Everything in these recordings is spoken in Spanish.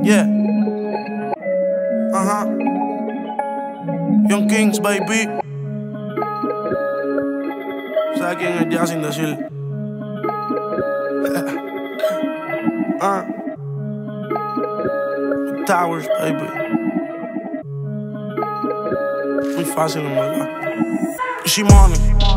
Yeah. Ajá. Young Kings, baby. ¿Sabes quién es ya sin decir? Towers, baby. Muy fácil, en verdad. Shimon.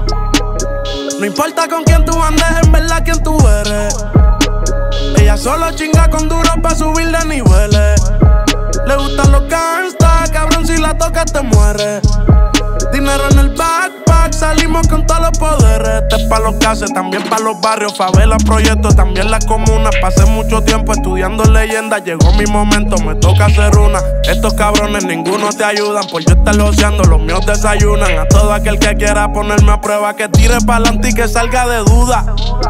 No importa con quién tú andes, en verdad quién tú eres. Ella solo chinga con duro pa' subir de niveles. Le gustan los gangsters, cabrón, si la tocas te mueres. Dinero en el backpack, salimos con todos los poderes. Este es pa' los cases, también pa' los barrios, favelas, proyectos, también las comunas. Pasé mucho tiempo estudiando leyendas, llegó mi momento, me toca hacer una. Estos cabrones ninguno te ayudan, por yo estar loceando, los míos desayunan. A todo aquel que quiera ponerme a prueba, que tire pa'lante y que salga de duda.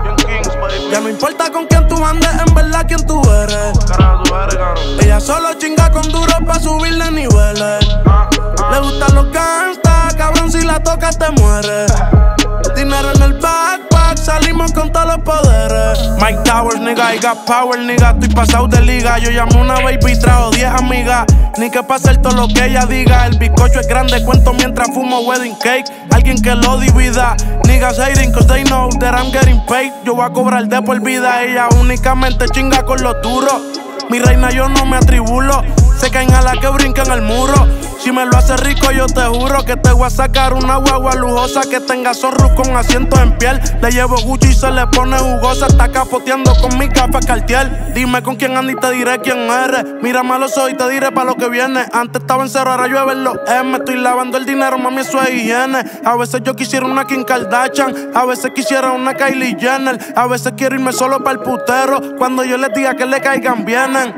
Ya no importa con quién tú andes, en verdad quién tú eres. Ella solo chinga con duro pa' subir de niveles. Le gustan los gangsters, cabrón, si la tocas te mueres. Dinero en el backpack, salimos con todos los poderes. Mike Towers, nigga, I got power, nigga. Estoy pasado de liga, yo llamo una baby y trajo 10 amigas. Ni que pase todo lo que ella diga. El bizcocho es grande, cuento mientras fumo wedding cake. Alguien que lo divida. Niggas hating cause they know that I'm getting paid. Yo voy a cobrar de por vida, ella únicamente chinga con los duros. Mi reina yo no me atribulo, se caen a la que brincan el muro. Si me lo hace rico yo te juro que te voy a sacar una guagua lujosa que tenga zorros con asientos en piel. Le llevo Gucci y se le pone jugosa, está capoteando con mis gafas Cartier. Dime con quién andas y te diré quién eres. Mírame a los ojos y te diré pa' lo que viene. Antes estaba en cero, ahora llueve en los M. Estoy lavando el dinero, mami, eso es higiene. A veces yo quisiera una Kim Kardashian, a veces quisiera una Kylie Jenner. A veces quiero irme solo para el putero, cuando yo les diga que le caigan vienen.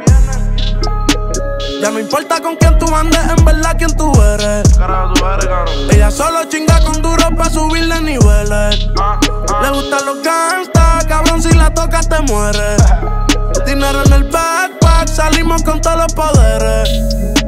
Ya no importa con quién tú andes, en verdad quién tú eres. Ella solo chinga con duro pa' subir de niveles. Le gustan los gangsters, cabrón, si la tocas te mueres. Dinero en el backpack, salimos con todos los poderes.